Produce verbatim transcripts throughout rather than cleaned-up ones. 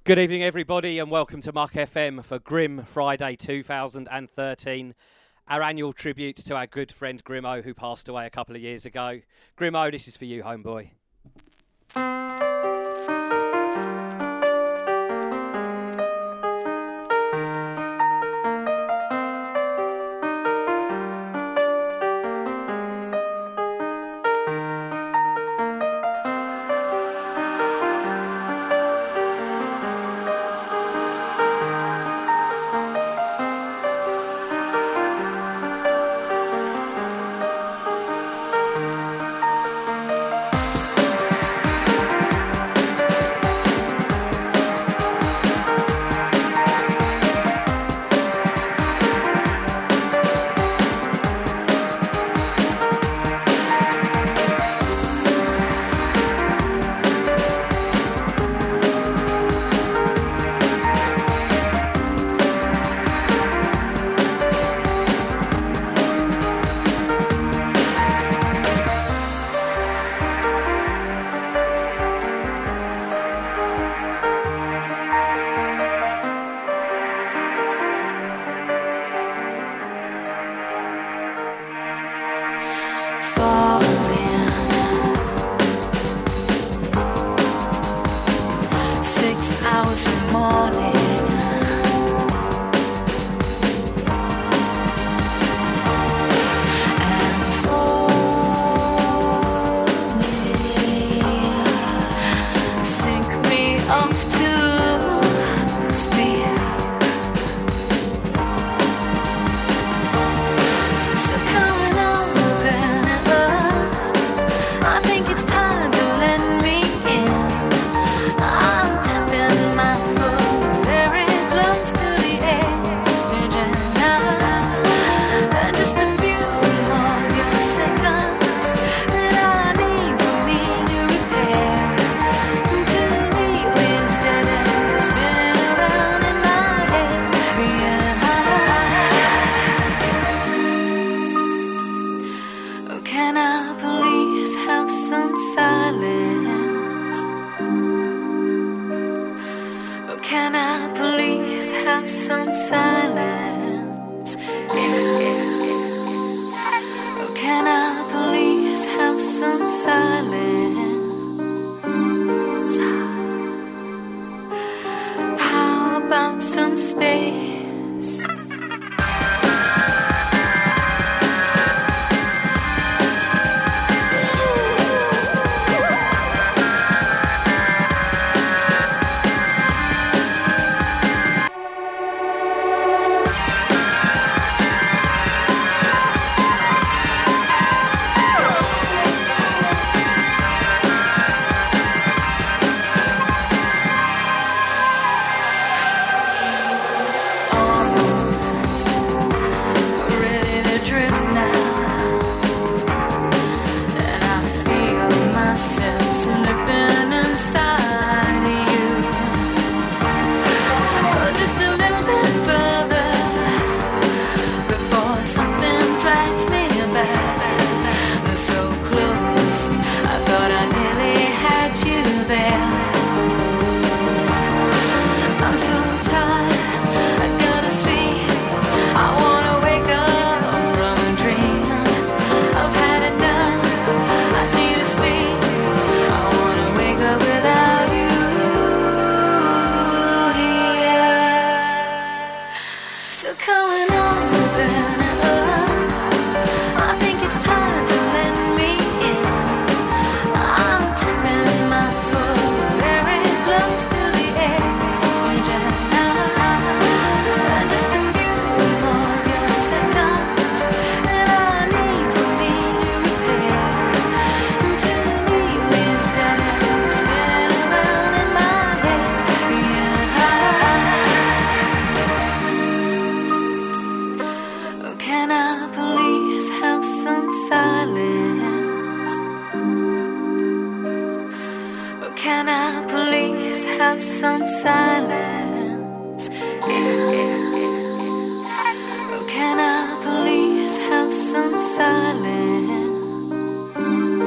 Good evening, everybody, and welcome to Muck F M for Grim Friday two thousand thirteen, our annual tribute to our good friend Grimo, who passed away a couple of years ago. Grimo, this is for you, homeboy.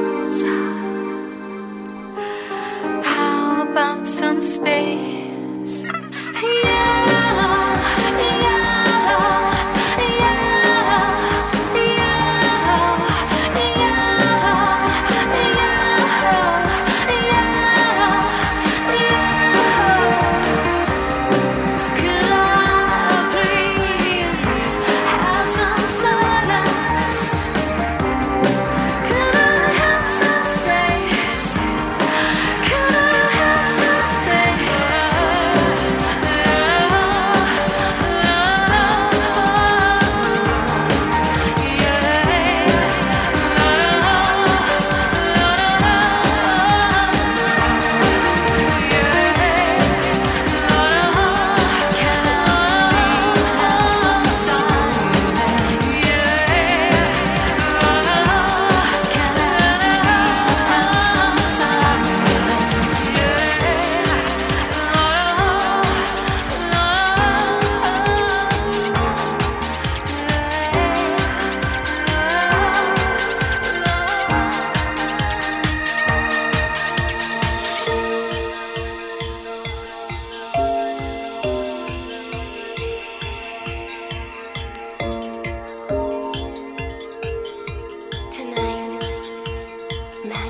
How about some space?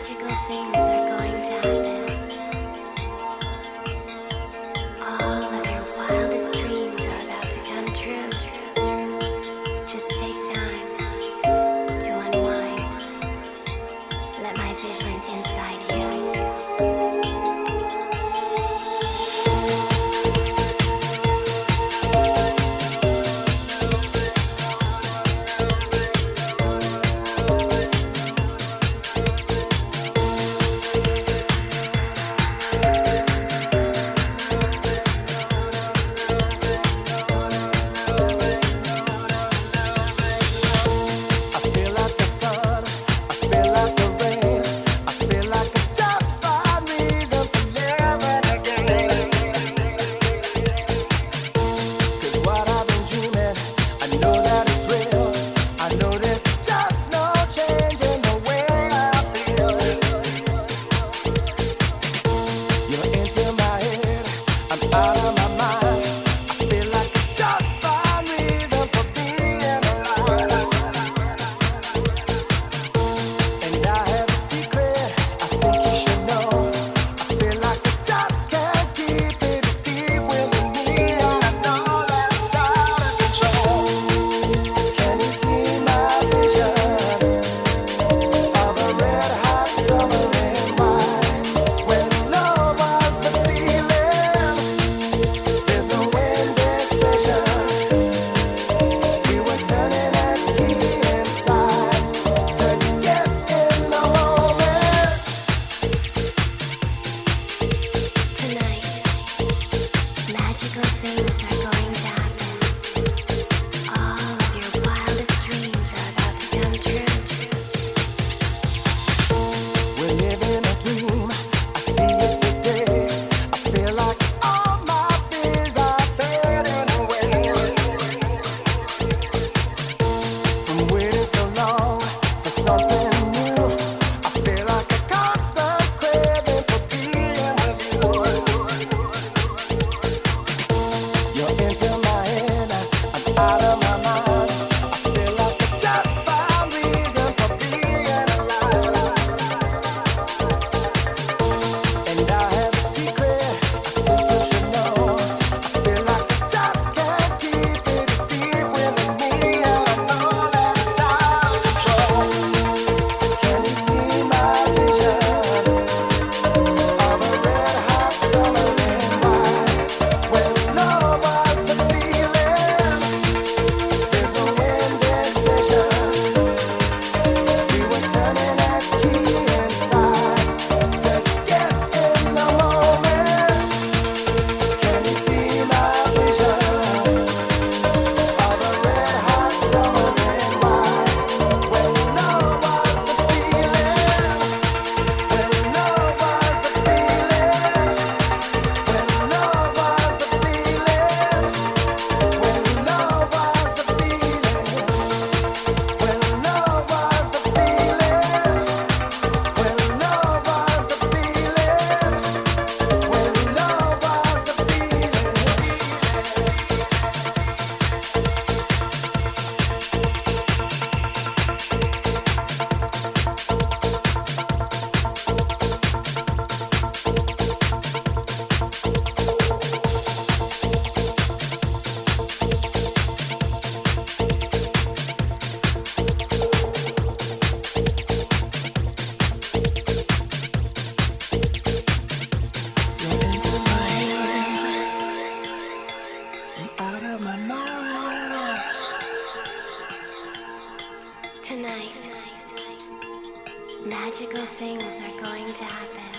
magical things are going to happen.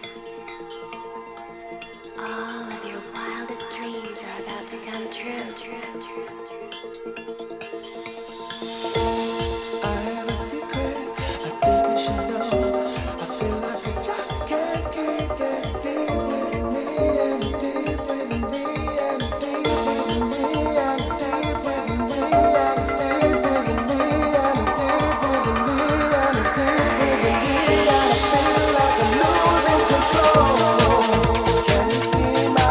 All of your wildest dreams are about to come true. true, true. I have a secret, I think you should know. I feel like I just can't keep it. It's deep within me, and it's deep within me, and it's deep within me, and it's deep within me, and it's deep within me, and it's deep within me, and it's deep within me, and I feel like I'm losing control. Can you see my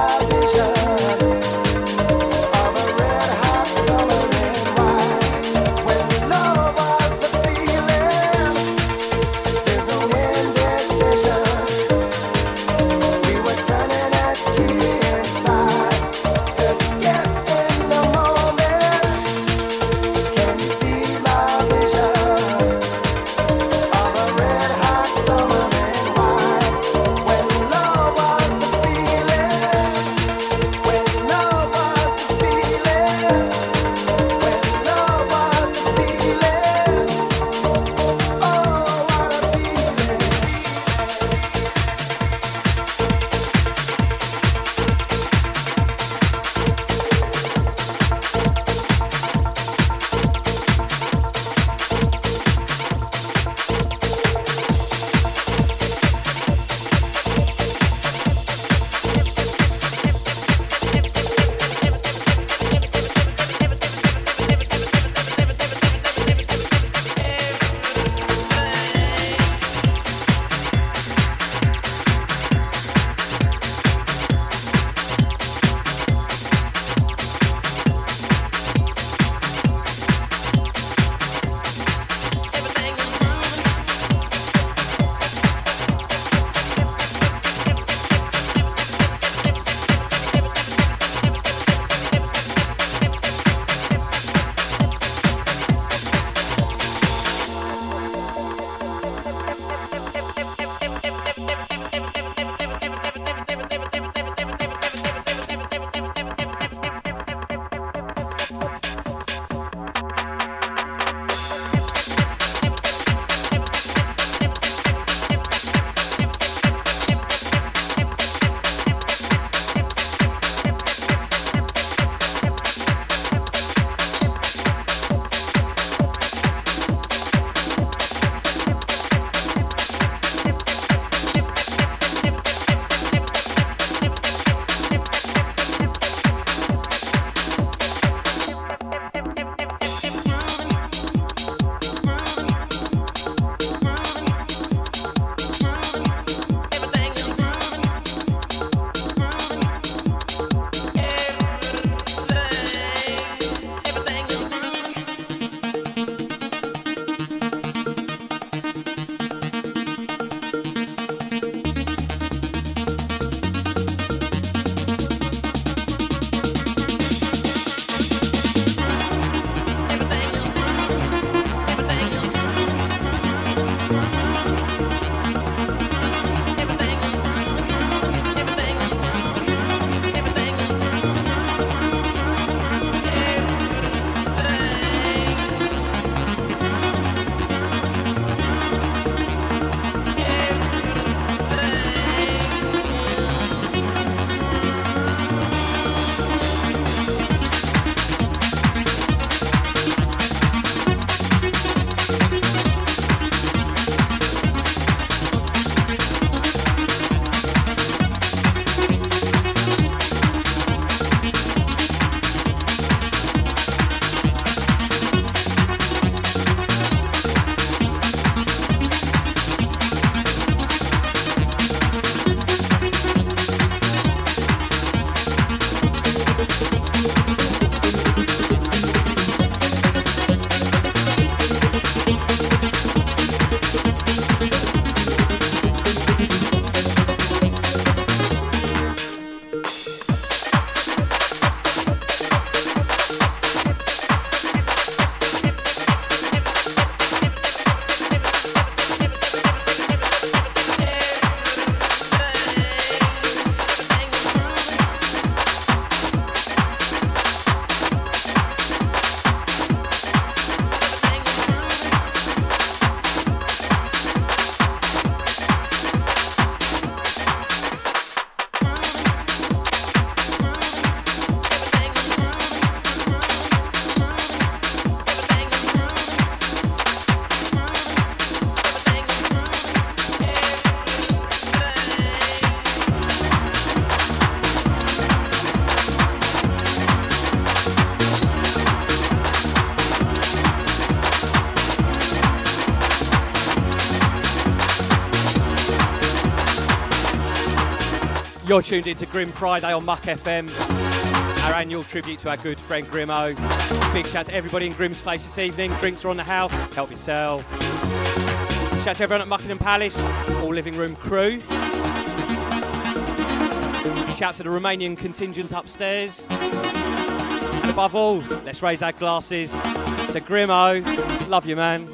You're tuned into Grim Friday on Muck F M, our annual tribute to our good friend Grimo. Big shout to everybody in Grim's place this evening. Drinks are on the house, help yourself. Shout to everyone at Muckingham Palace, all living room crew. Shout to the Romanian contingent upstairs. And above all, let's raise our glasses to Grimo. Love you, man.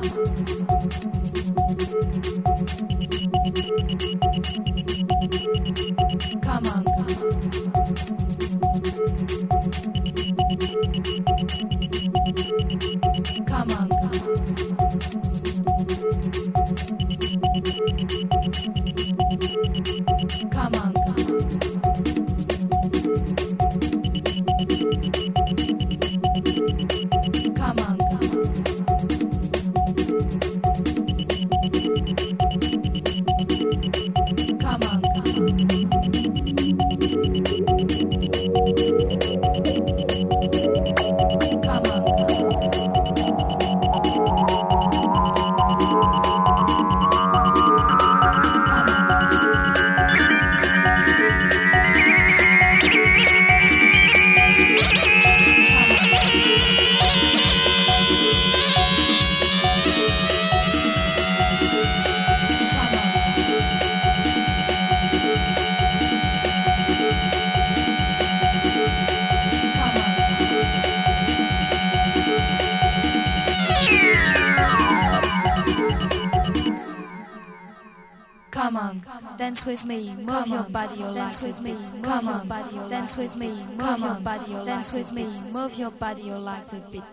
Come on. Come on. Come on. Come on. Come on. Come on. Come on, dance with me, move your body, your legs with me. Come on, dance with me, move your body, your dance with me, move your body, your legs a bit.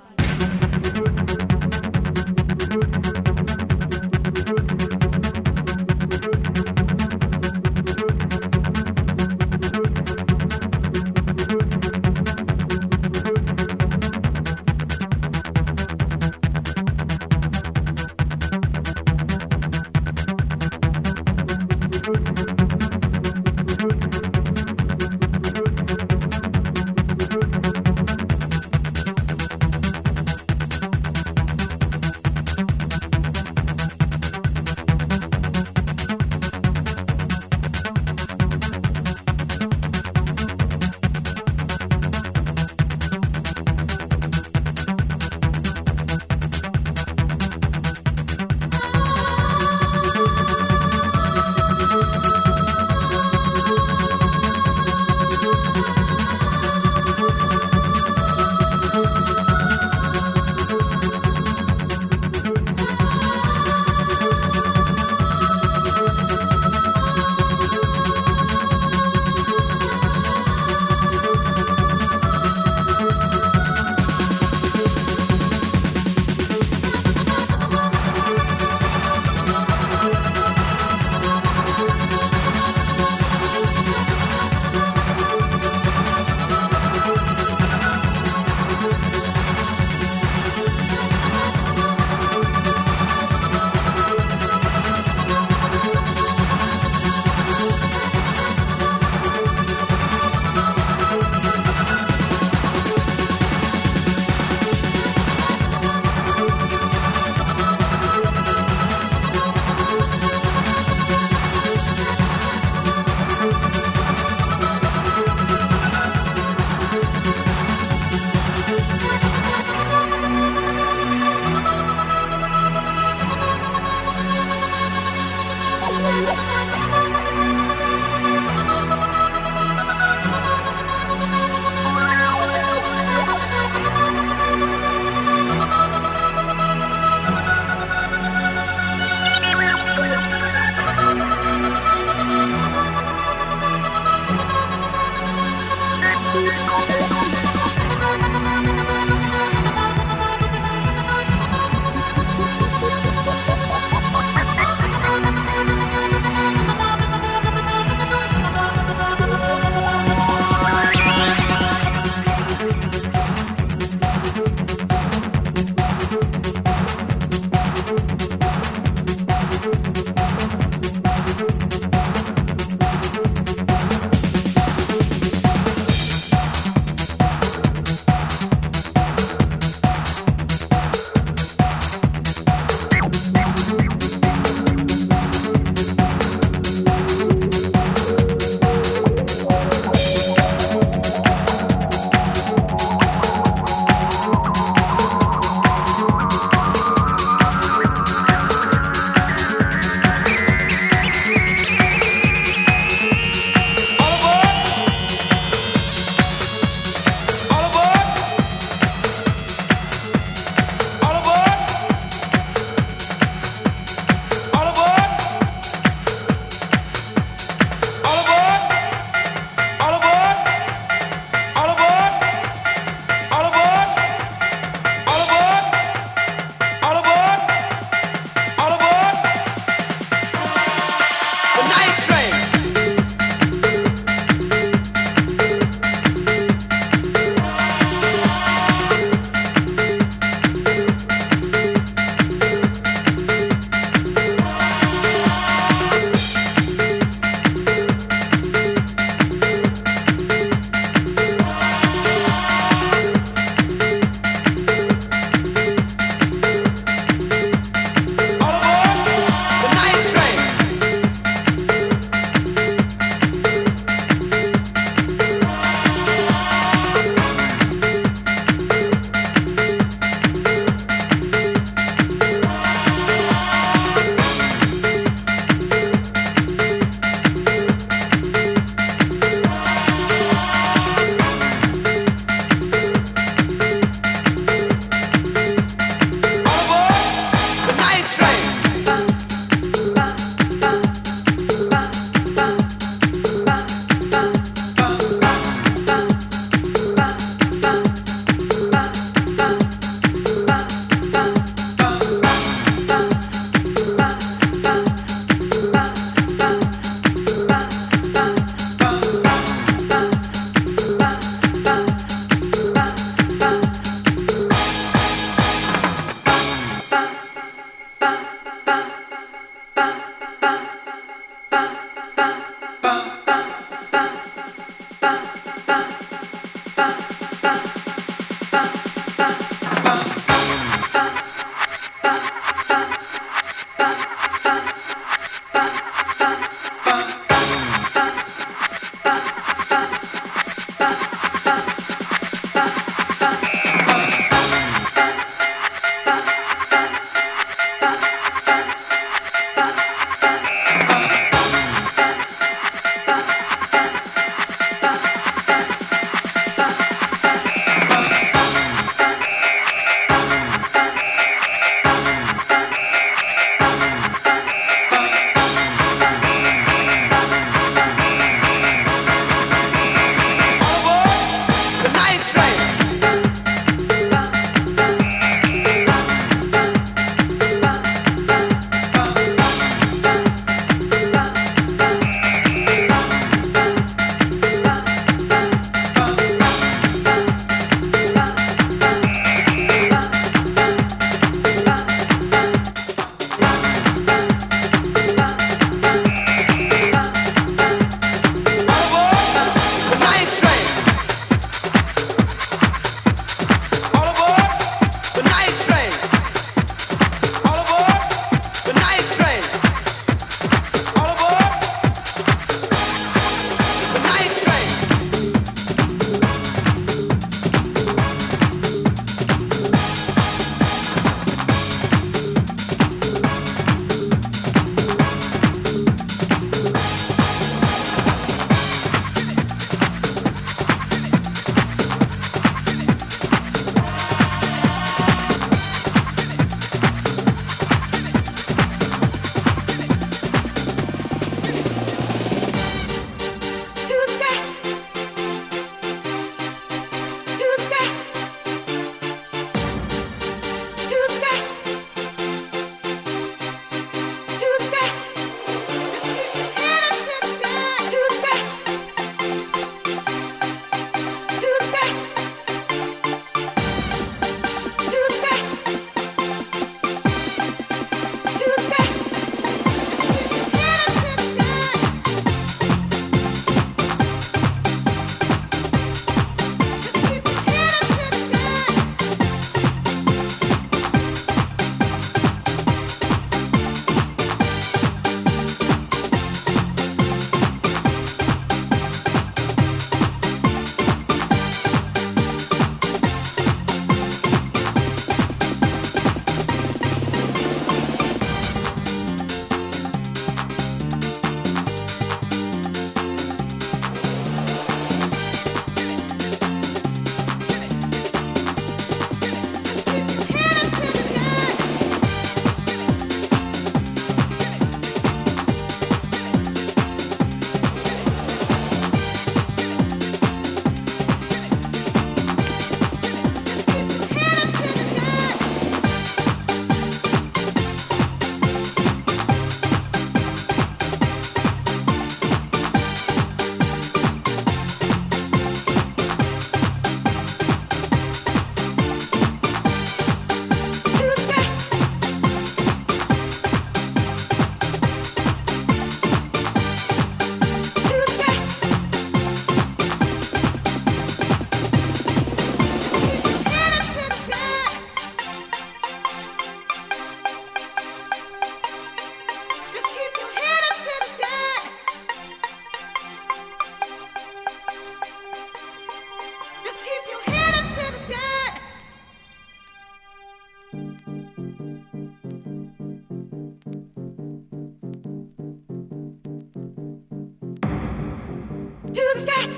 the sky.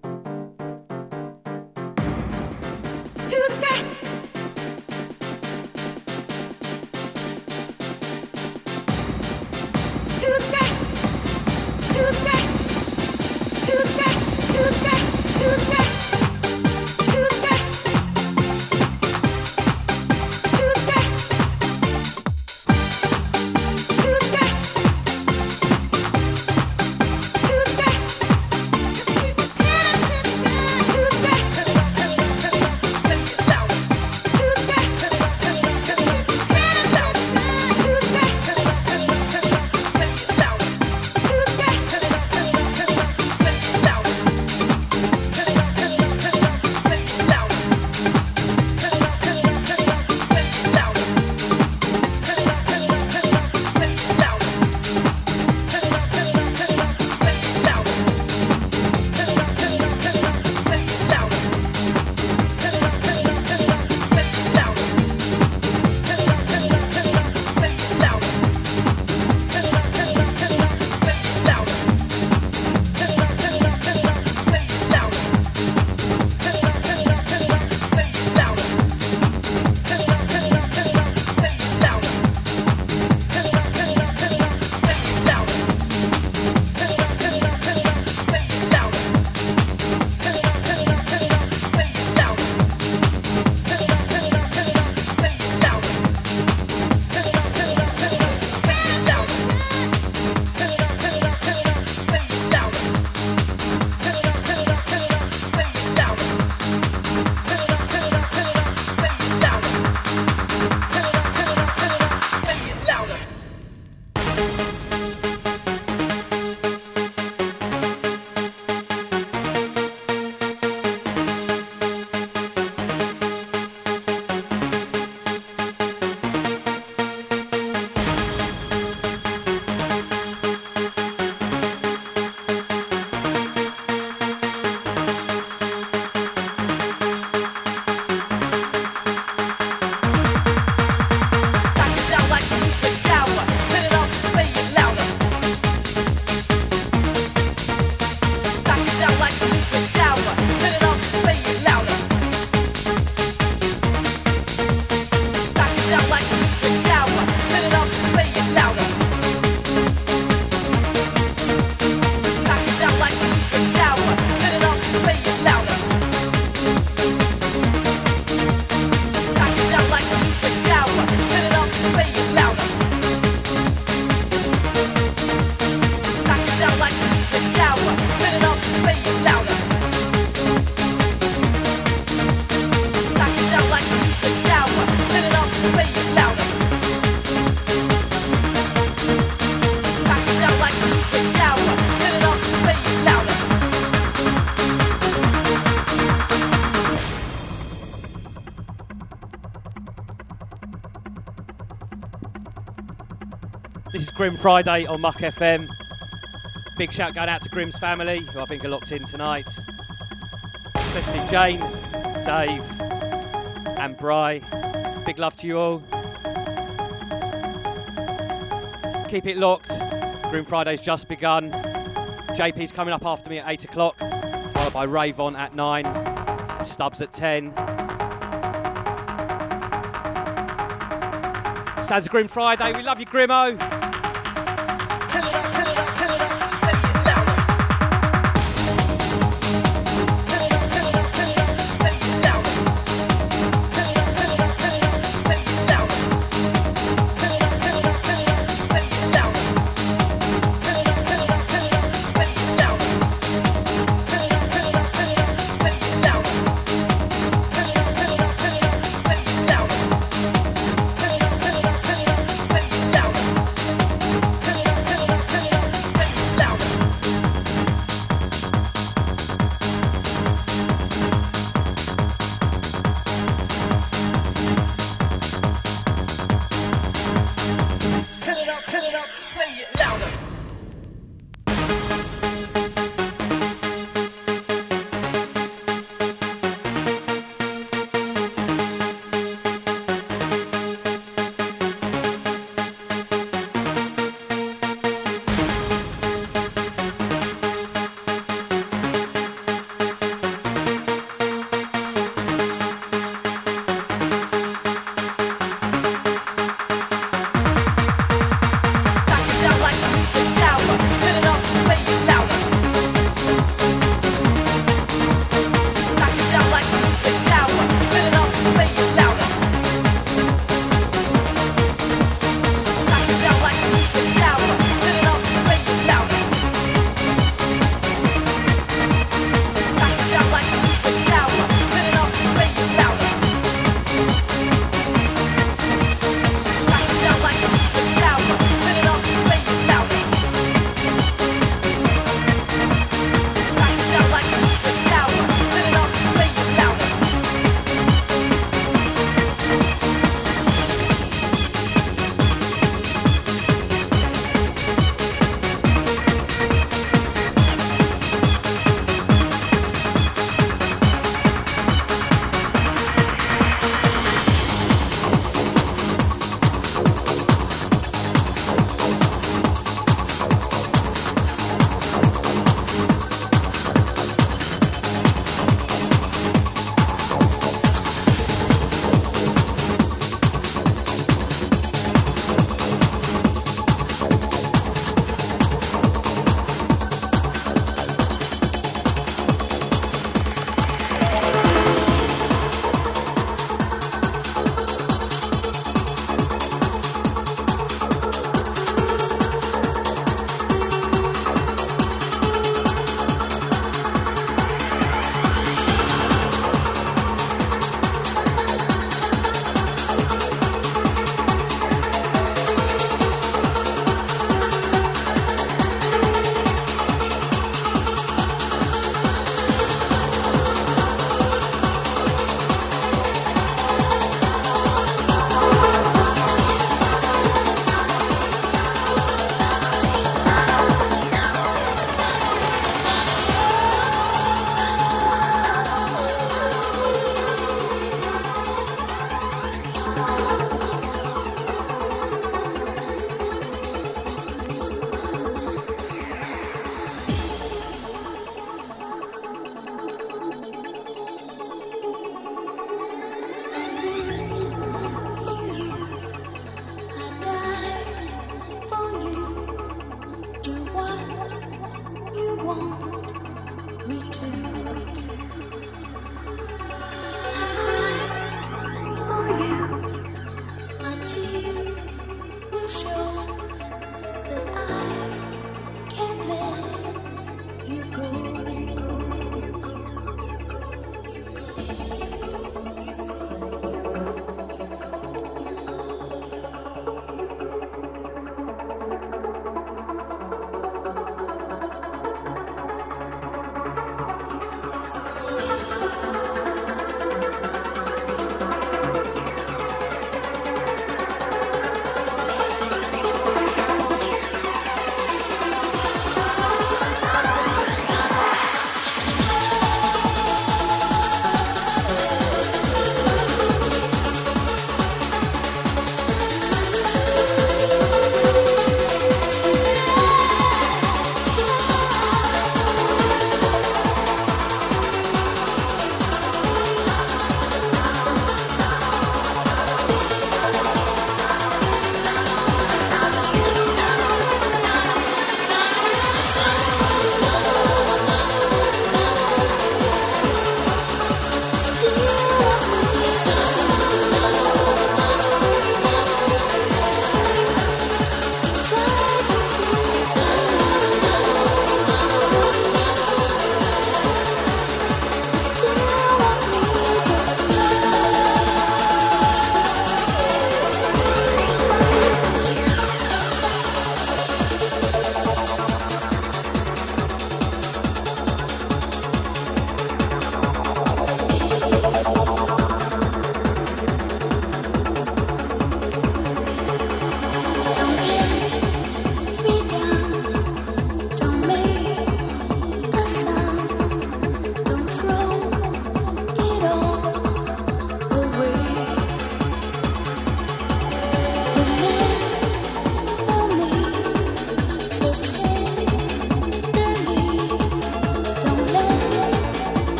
To the sky. This is Grim Friday on Muck F M. Big shout going out to Grim's family, who I think are locked in tonight. Especially Jane, Dave, and Bri. Big love to you all. Keep it locked. Grim Friday's just begun. J P's coming up after me at eight o'clock, followed by Ravon at nine, Stubbs at ten. Sounds of Grim Friday. We love you, Grimo.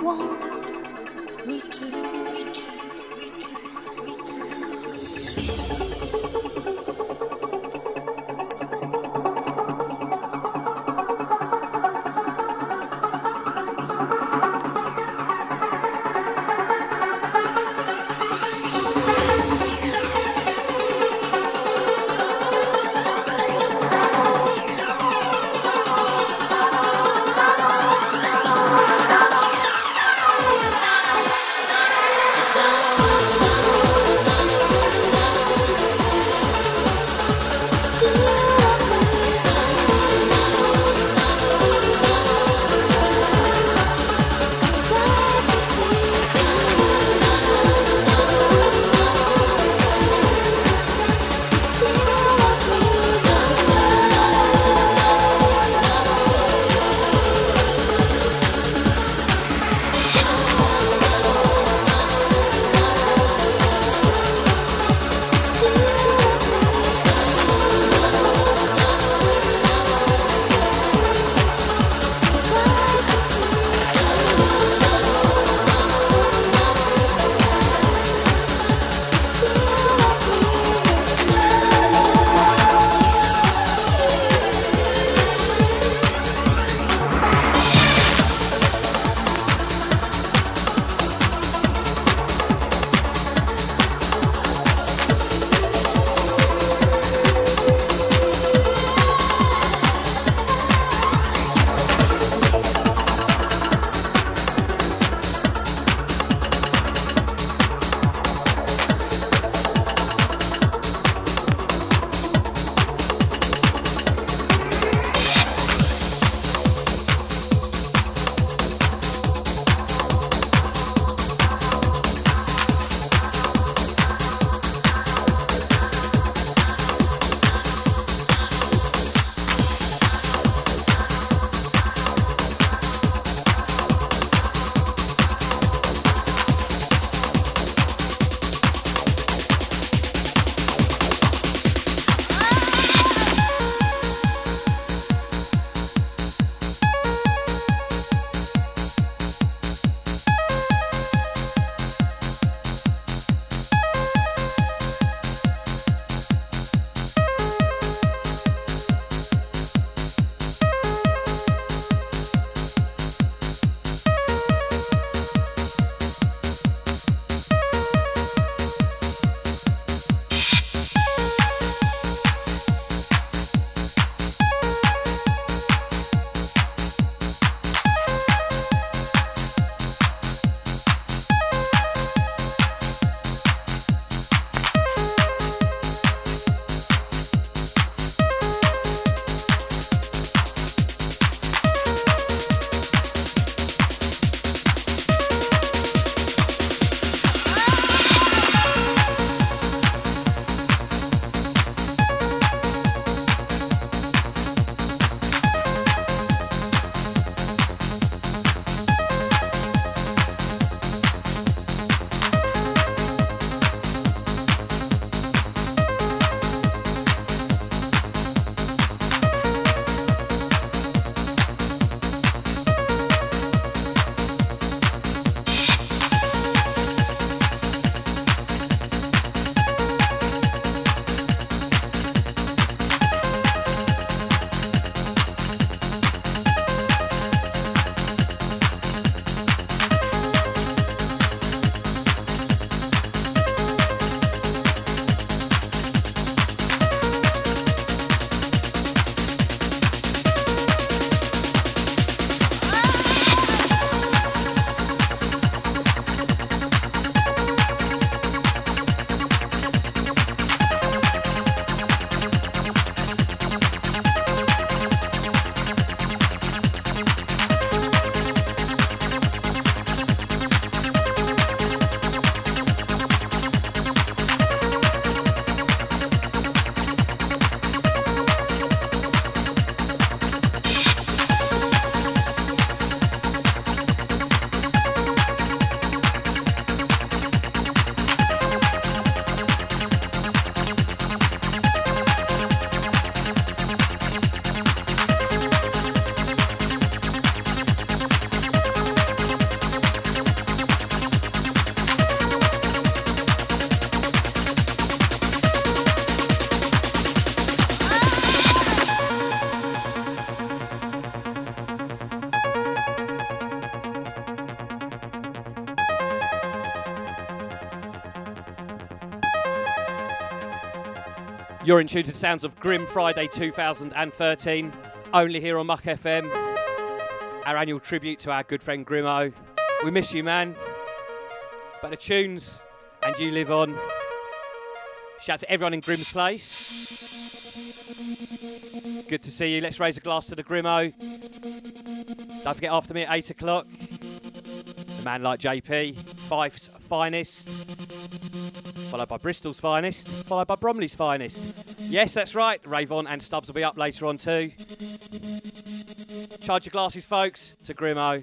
want me to. You're in tune to the sounds of Grim Friday two thousand thirteen, only here on Muck F M. Our annual tribute to our good friend Grimo. We miss you, man. But the tunes, and you live on. Shout out to everyone in Grim's Place. Good to see you. Let's raise a glass to the Grimo. Don't forget, after me at eight o'clock, the man like J P, Fife's finest, followed by Bristol's finest, followed by Bromley's finest. Yes, that's right. Ravon and Stubbs will be up later on too. Charge your glasses, folks, to Grimo.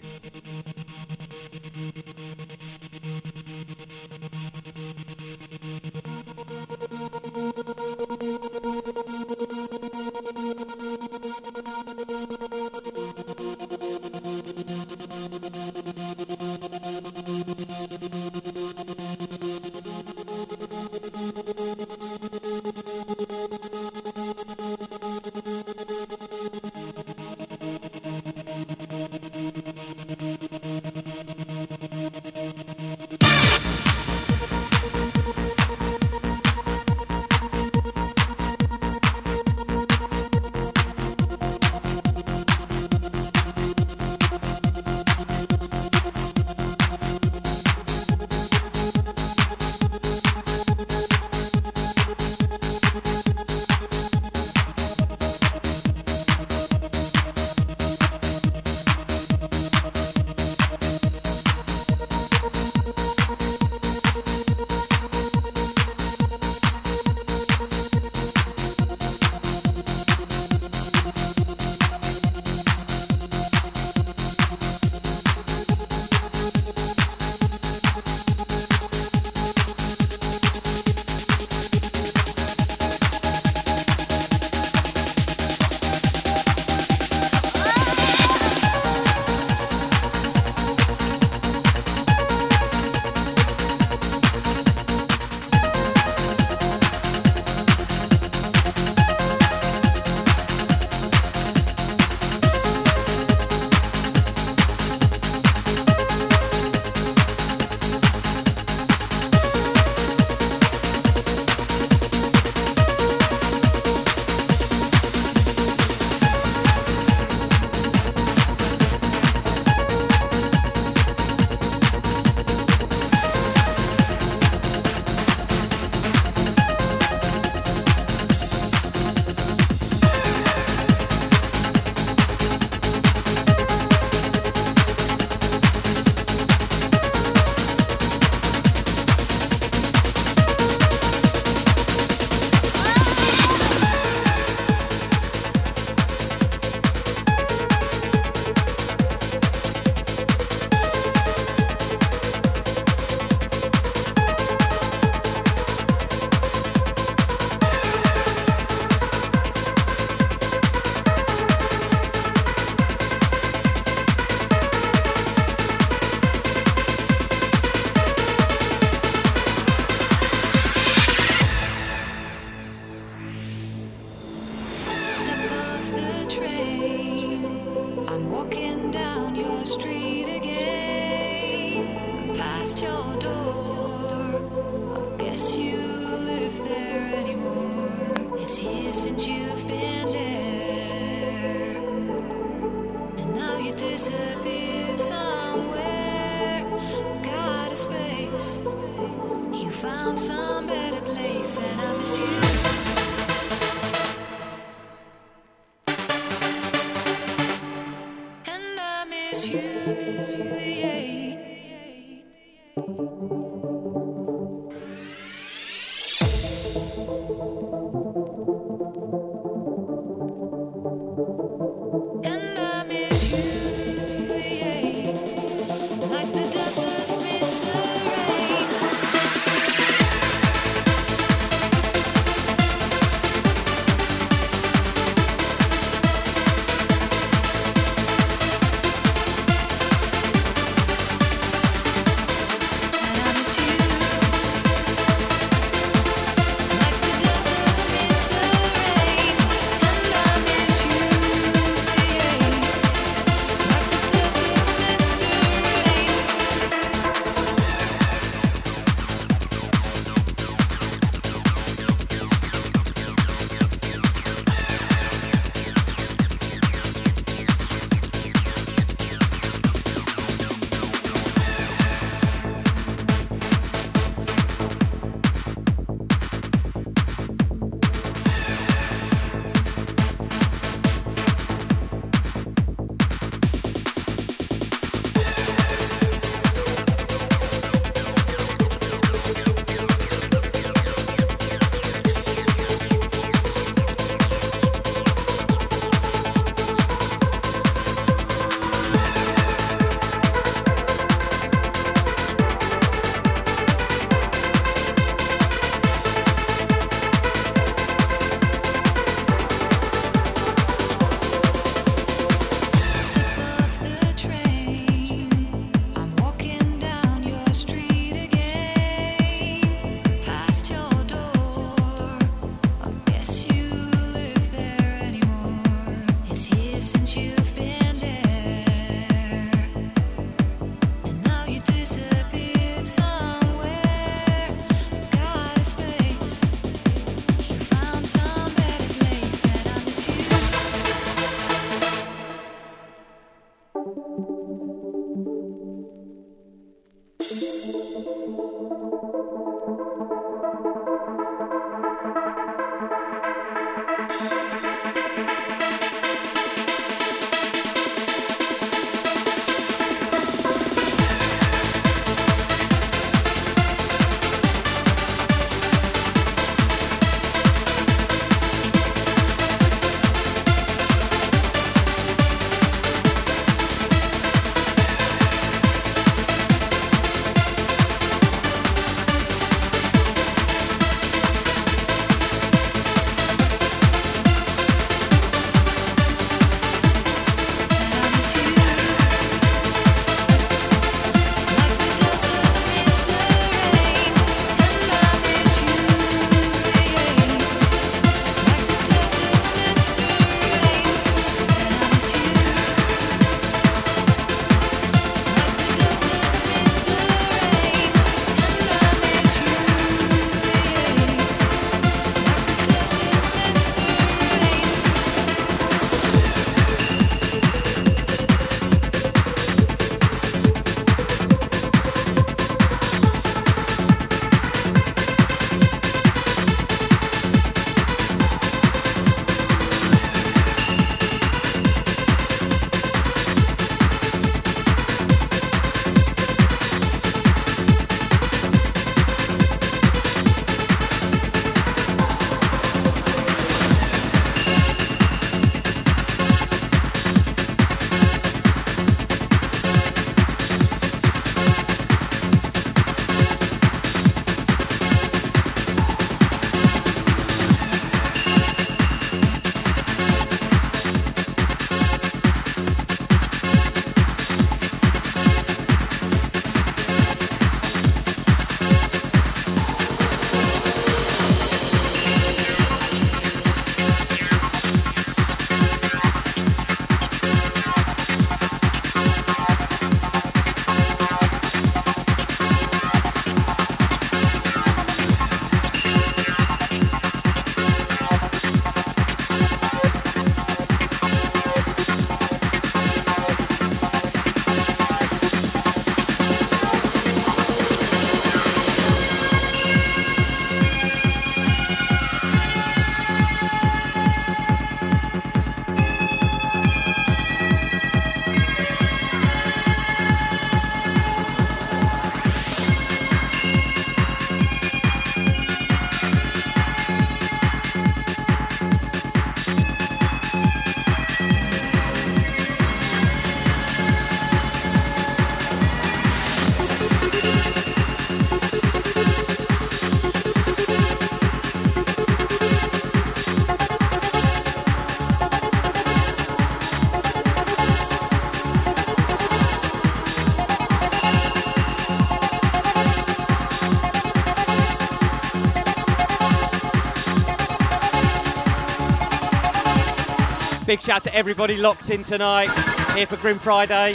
Big shout to everybody locked in tonight, here for Grim Friday.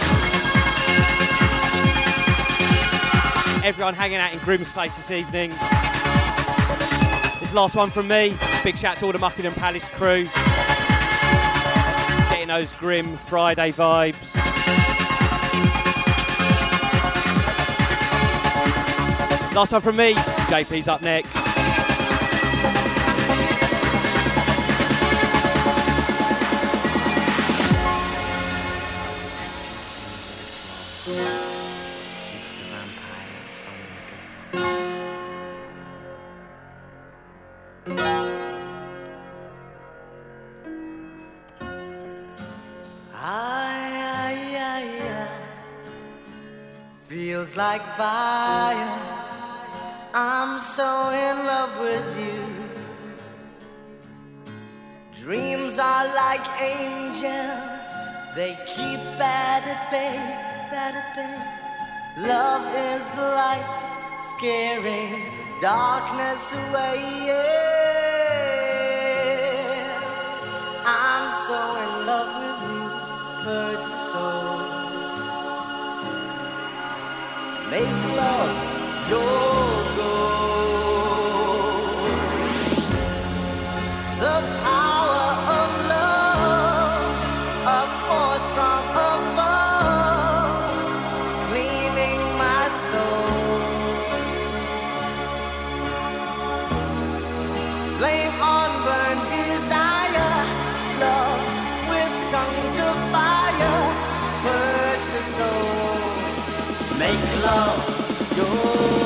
Everyone hanging out in Grim's place this evening. This last one from me. Big shout to all the Muckingham Palace crew. Getting those Grim Friday vibes. Last one from me. J P's up next. Feels like fire. I'm so in love with you. Dreams are like angels. They keep at it, babe, at it, babe. Love is the light, scaring darkness away. Yeah. I'm so in love with you. Purge the soul. Make love your goal. The power of love, a force from above. soul. Make love your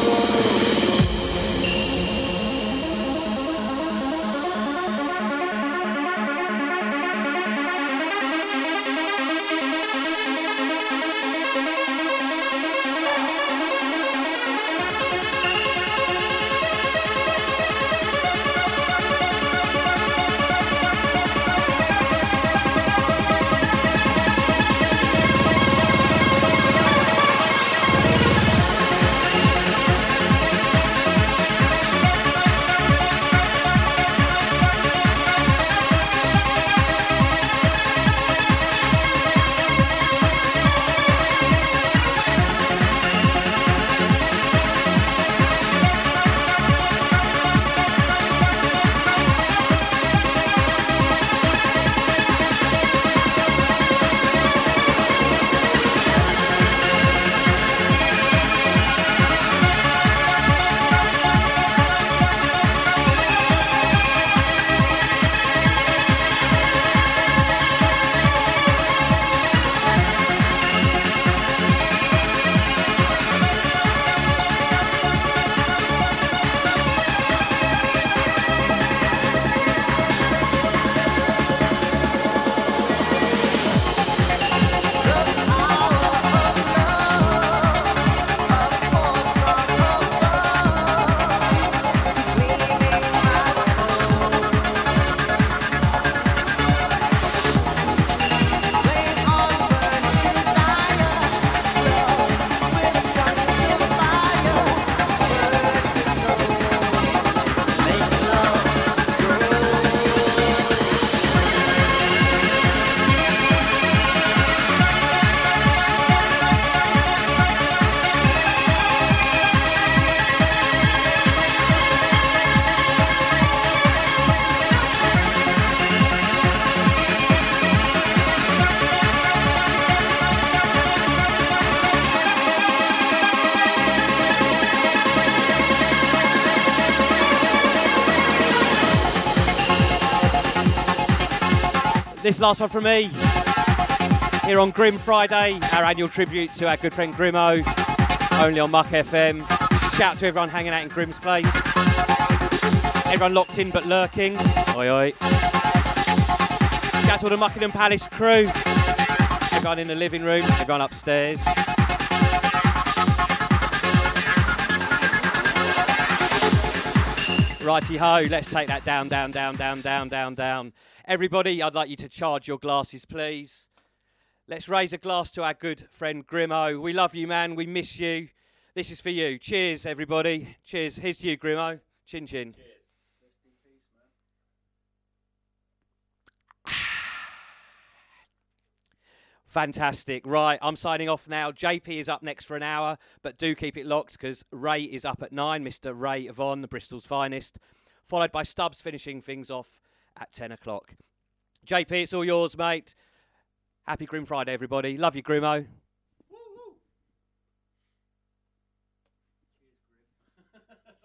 This last one from me, here on Grim Friday, our annual tribute to our good friend Grimo, only on Muck F M. Shout to everyone hanging out in Grim's place. Everyone locked in but lurking. Oi oi. Shout to all the Muckingham Palace crew. Everyone in the living room, everyone upstairs. Righty ho, let's take that down, down, down, down, down, down, down. Everybody, I'd like you to charge your glasses, please. Let's raise a glass to our good friend Grimo. We love you, man. We miss you. This is for you. Cheers, everybody. Cheers. Here's to you, Grimo. Chin chin. Cheers. Fantastic. Right, I'm signing off now. J P is up next for an hour, but do keep it locked because Ray is up at nine, Mister Ray Yvonne, the Bristol's finest, followed by Stubbs finishing things off at ten o'clock. J P, it's all yours, mate. Happy Grim Friday, everybody. Love you, Grimo.